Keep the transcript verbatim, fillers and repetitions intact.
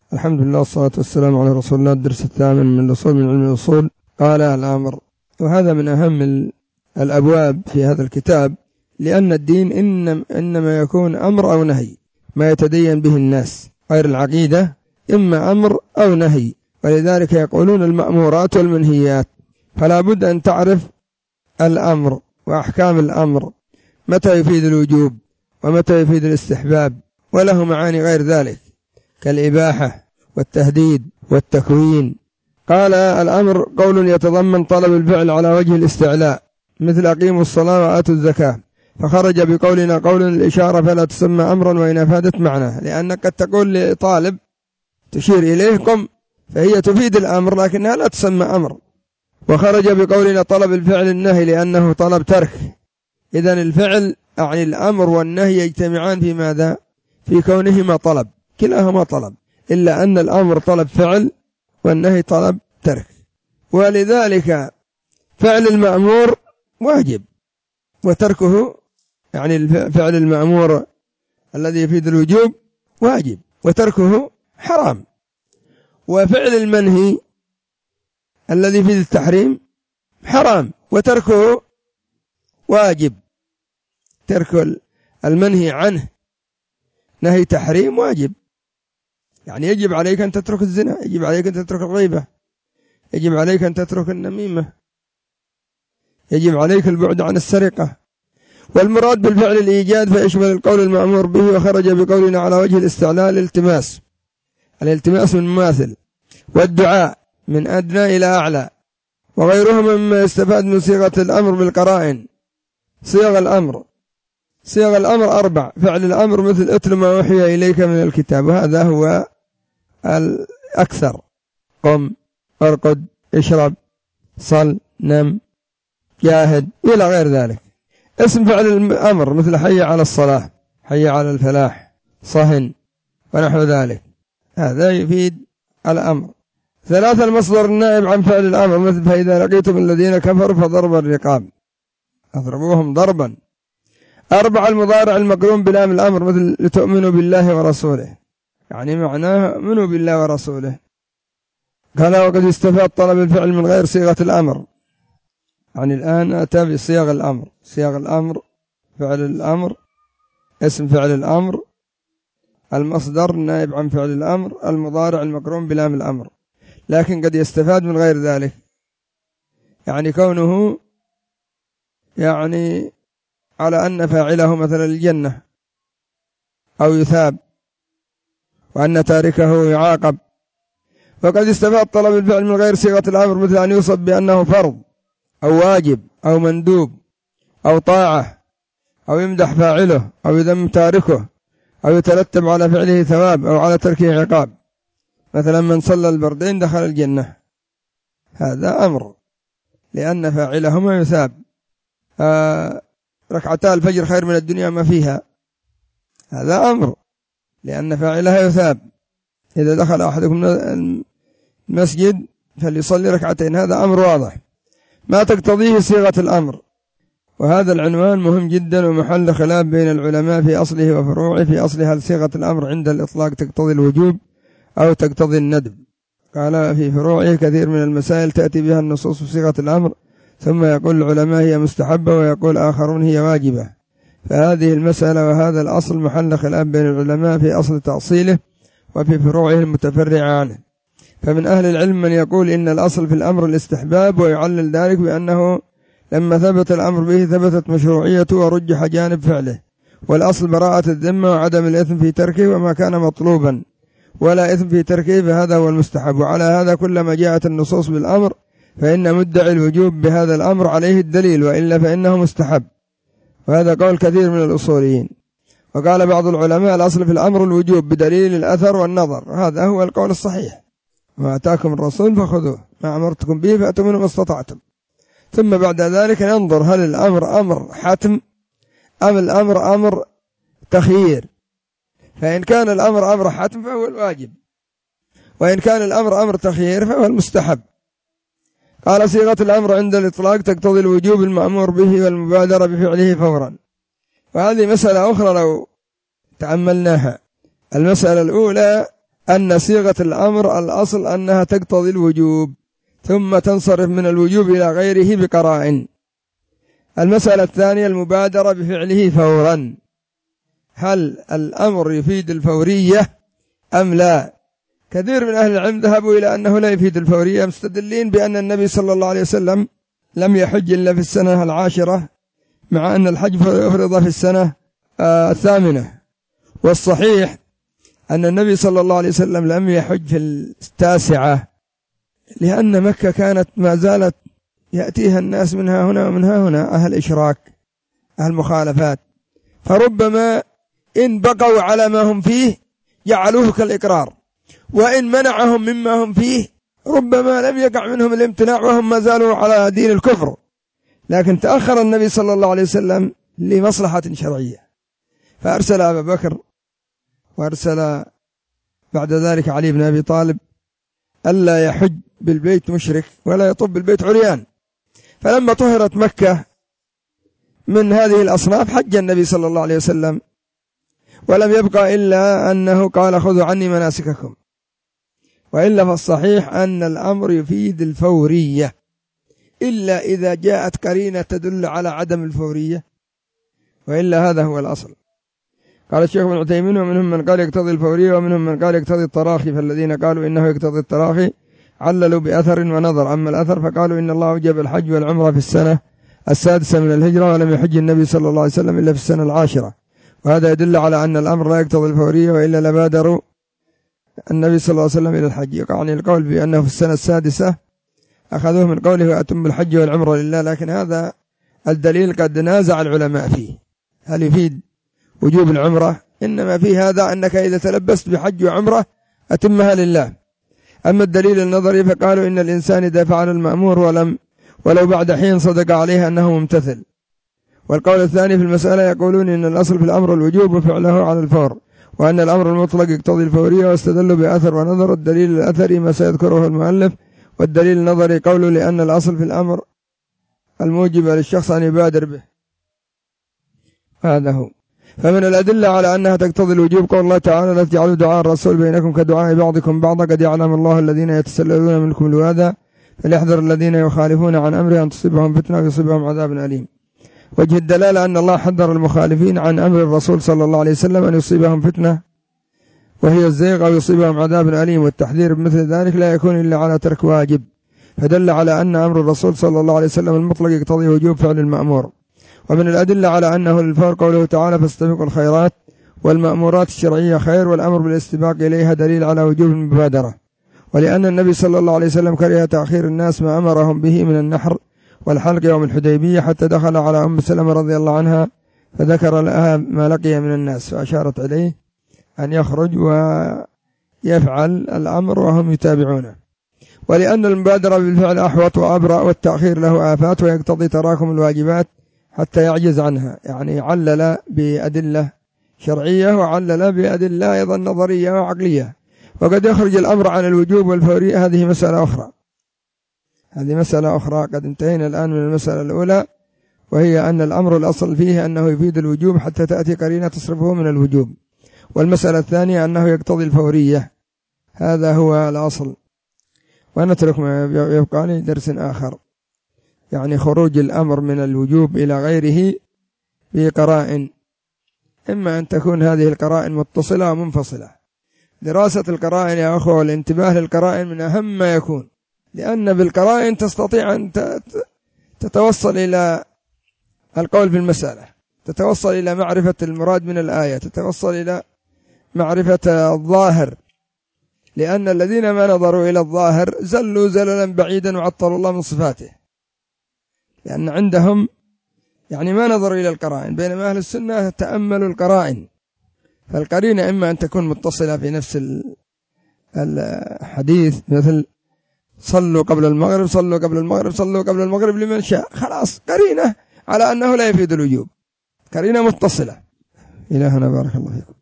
الحمد لله والصلاة والسلام على رسول الله. الدرس الثامن من الأصول من علم الأصول. قال الأمر، وهذا من أهم الأبواب في هذا الكتاب، لأن الدين إنما يكون أمر أو نهي، ما يتدين به الناس، غير العقيدة إما أمر أو نهي، ولذلك يقولون المأمورات والمنهيات. فلا بد أن تعرف الأمر وأحكام الأمر، متى يفيد الوجوب ومتى يفيد الاستحباب، وله معاني غير ذلك كالإباحة والتهديد والتكوين. قال الأمر قول يتضمن طلب الفعل على وجه الاستعلاء، مثل أقيموا الصلاة وآتوا الزكاة، فخرج بقولنا قول الإشارة فلا تسمى أمرا وإن أفادت معناه، لأنك قد تقول لطالب تشير إليه قم، فهي تفيد الأمر لكنها لا تسمى أمر. وخرج بقولنا طلب الفعل النهي لأنه طلب ترك. إذن الفعل يعني الأمر والنهي يجتمعان في ماذا؟ في كونهما طلب، كلاهما طلب، إلا أن الأمر طلب فعل والنهي طلب ترك. ولذلك فعل المأمور واجب، وتركه يعني الفعل المأمور الذي يفيد الوجوب واجب، وتركه حرام. وفعل المنهي الذي يفيد التحريم حرام، وتركه واجب. ترك المنهي عنه نهي تحريم واجب، يعني يجب عليك أن تترك الزنا، يجب عليك أن تترك الغيبة، يجب عليك أن تترك النميمة، يجب عليك البعد عن السرقة. والمراد بالفعل الإيجاد فيشمل القول المأمور به. وخرج بقولنا على وجه الاستعلاء الالتماس، الالتماس من مماثل، والدعاء من أدنى إلى أعلى، وغيرهما مما يستفاد من صيغة الأمر بالقرائن. صيغ الأمر صيغ الأمر أربع. فعل الأمر مثل اتل ما أوحي إليك من الكتاب، وهذا هو الأكثر، قم، ارقد، اشرب، صل، نم، جاهد، إلى غير ذلك. اسم فعل الأمر مثل حي على الصلاة، حي على الفلاح، صهن، ونحو ذلك، هذا يفيد الأمر. ثلاثة المصدر النائب عن فعل الأمر، مثل فإذا لقيتم الذين كفروا فضرب الرقاب، اضربوهم ضربا. أربعة المضارع المقرون بلام الأمر، مثل لتؤمنوا بالله ورسوله، يعني معناه منوا بالله ورسوله. قال وقد استفاد طلب الفعل من غير صيغة الأمر، يعني الآن أتى بصيغ الأمر. صيغ الأمر فعل الأمر، اسم فعل الأمر، المصدر النائب عن فعل الأمر، المضارع المقرون بلام الأمر. لكن قد يستفاد من غير ذلك، يعني كونه يعني على أن فاعله مثلا الجنة أو يثاب، وأن تاركه يعاقب. وقد استفاد طلب الفعل من غير صيغة الأمر، مثل أن يوصف بأنه فرض أو واجب أو مندوب أو طاعة، أو يمدح فاعله أو يذم تاركه، أو يترتب على فعله ثواب أو على تركه عقاب، مثلا من صلى البردين دخل الجنة، هذا أمر لأن فاعلهما يثاب. آه ركعتا الفجر خير من الدنيا ما فيها، هذا أمر لأن فاعلها يثاب. إذا دخل أحدكم المسجد فليصلي ركعتين، هذا أمر واضح ما تقتضيه صيغة الأمر. وهذا العنوان مهم جدا ومحل خلاف بين العلماء في أصله وفروعه. في أصلها هل صيغة الأمر عند الإطلاق تقتضي الوجوب أو تقتضي الندب؟ قال في فروعه كثير من المسائل تأتي بها النصوص في صيغة الأمر، ثم يقول العلماء هي مستحبة ويقول آخرون هي واجبة. فهذه المسألة وهذا الأصل محل خلاف بين العلماء في أصل تأصيله وفي فروعه المتفرعة عنه. فمن أهل العلم من يقول إن الأصل في الأمر الاستحباب، ويعلل ذلك بأنه لما ثبت الأمر به ثبتت مشروعيته ورجح جانب فعله، والأصل براءة الذمة وعدم الإثم في تركه وما كان مطلوبا، ولا إثم في تركه، فهذا هو المستحب. وعلى هذا كلما جاءت النصوص بالأمر فإن مدعي الوجوب بهذا الأمر عليه الدليل، وإلا فإنه مستحب، وهذا قول كثير من الأصوليين. وقال بعض العلماء الأصل في الأمر الوجوب بدليل الأثر والنظر، هذا هو القول الصحيح. ما أتاكم الرسول فخذوه، ما أمرتكم به فأتوا منه ما استطعتم. ثم بعد ذلك ينظر هل الأمر أمر حتم أم الأمر أمر تخيير. فإن كان الأمر أمر حتم فهو الواجب، وإن كان الأمر أمر تخيير فهو المستحب. قال صيغة الأمر عند الإطلاق تقتضي الوجوب المأمور به والمبادرة بفعله فورا. وهذه مسألة أخرى لو تأملناها. المسألة الأولى أن صيغة الأمر الأصل أنها تقتضي الوجوب ثم تنصرف من الوجوب إلى غيره بقرائن. المسألة الثانية المبادرة بفعله فورا، هل الأمر يفيد الفورية أم لا؟ كثير من أهل العلم ذهبوا إلى أنه لا يفيد الفورية، مستدلين بأن النبي صلى الله عليه وسلم لم يحج إلا في السنة العاشرة، مع أن الحج فرض في السنة الثامنة. والصحيح أن النبي صلى الله عليه وسلم لم يحج في التاسعة، لأن مكة كانت ما زالت يأتيها الناس منها هنا ومنها هنا، أهل إشراك أهل مخالفات، فربما إن بقوا على ما هم فيه جعلوه كالإقرار، وإن منعهم مما هم فيه ربما لم يقع منهم الامتناع وهم ما زالوا على دين الكفر. لكن تأخر النبي صلى الله عليه وسلم لمصلحة شرعية، فأرسل أبا بكر وأرسل بعد ذلك علي بن أبي طالب ألا يحج بالبيت مشرك ولا يطب بالبيت عريان. فلما طهرت مكة من هذه الأصناف حج النبي صلى الله عليه وسلم، ولم يبقى إلا أنه قال خذوا عني مناسككم. وإلا فالصحيح أن الأمر يفيد الفورية، إلا إذا جاءت قرينة تدل على عدم الفورية، وإلا هذا هو الأصل. قال الشيخ ابن عثيمين ومنهم من قال يقتضي الفورية ومنهم من قال يقتضي التراخي، فالذين قالوا إنه يقتضي التراخي عللوا بأثر ونظر. أما الأثر فقالوا إن الله أوجب الحج والعمرة في السنة السادسة من الهجرة، ولم يحج النبي صلى الله عليه وسلم إلا في السنة العاشرة، وهذا يدل على أن الأمر لا يقتضي الفورية، وإلا لبادروا النبي صلى الله عليه وسلم إلى الحج. يعني القول بأنه في السنة السادسة أخذوه من قوله وأتم الحج والعمرة لله، لكن هذا الدليل قد نازع العلماء فيه، هل يفيد وجوب العمرة؟ إنما في هذا أنك إذا تلبست بحج وعمرة أتمها لله. أما الدليل النظري فقالوا إن الإنسان إذا فعل المأمور ولم ولو بعد حين صدق عليه أنه ممتثل. والقول الثاني في المسألة يقولون إن الأصل في الأمر الوجوب وفعله على الفور، وأن الأمر المطلق يقتضي الفورية، واستدلوا بأثر ونظر. الدليل الأثري ما سيذكره المؤلف، والدليل النظري قوله لأن الأصل في الأمر الموجب للشخص أن يبادر به، هذا هو. فمن الأدلة على أنها تقتضي الوجوب قول الله تعالى لا تجعلوا دعاء الرسول بينكم كدعاء بعضكم بعضا قد يعلم الله الذين يتسللون منكم لواذا فليحذر الذين يخالفون عن أمره أن تصيبهم فتنة ويصيبهم عذاب أليم. وجه الدلالة أن الله حذر المخالفين عن أمر الرسول صلى الله عليه وسلم أن يصيبهم فتنة وهي الزيغ أو يصيبهم عذاب أليم، والتحذير بمثل ذلك لا يكون إلا على ترك واجب، فدل على أن أمر الرسول صلى الله عليه وسلم المطلق يقتضي وجوب فعل المأمور. ومن الأدلة على أنه للفور قوله تعالى فاستبقوا الخيرات، والمأمورات الشرعية خير، والأمر بالاستباق إليها دليل على وجوب المبادرة. ولأن النبي صلى الله عليه وسلم كره تأخير الناس ما أمرهم به من النحر والحلق يوم الحديبية، حتى دخل على أم سلمة رضي الله عنها فذكر لها ما لقي من الناس، فأشارت إليه أن يخرج ويفعل الأمر وهم يتابعونه. ولأن المبادرة بالفعل أحوط وأبرأ، والتأخير له آفات ويقتضي تراكم الواجبات حتى يعجز عنها، يعني علل بأدلة شرعية وعلل بأدلة أيضا نظرية وعقلية. وقد يخرج الأمر عن الوجوب والفورية، هذه مسألة أخرى هذه مسألة أخرى قد انتهينا الآن من المسألة الأولى، وهي أن الأمر الأصل فيه أنه يفيد الوجوب حتى تأتي قرينة تصرفه من الوجوب. والمسألة الثانية أنه يقتضي الفورية، هذا هو الأصل. ونترك ما يبقى لدرس آخر، يعني خروج الأمر من الوجوب إلى غيره بقرائن، إما أن تكون هذه القرائن متصلة ومنفصلة. دراسة القرائن يا أخوة والانتباه للقرائن من أهم ما يكون، لأن بالقرائن تستطيع أن تتوصل إلى القول في المسألة، تتوصل إلى معرفة المراد من الآية، تتوصل إلى معرفة الظاهر، لأن الذين ما نظروا إلى الظاهر زلوا زللا بعيدا وعطلوا الله من صفاته، لأن عندهم يعني ما نظروا إلى القرائن، بينما أهل السنة تأملوا القرائن. فالقرينة إما أن تكون متصلة في نفس الحديث، مثل صلوا قبل المغرب صلوا قبل المغرب صلوا قبل المغرب لمن شاء، خلاص قرينة على أنه لا يفيد الوجوب، قرينة متصلة. إلى هنا بارك الله فيكم.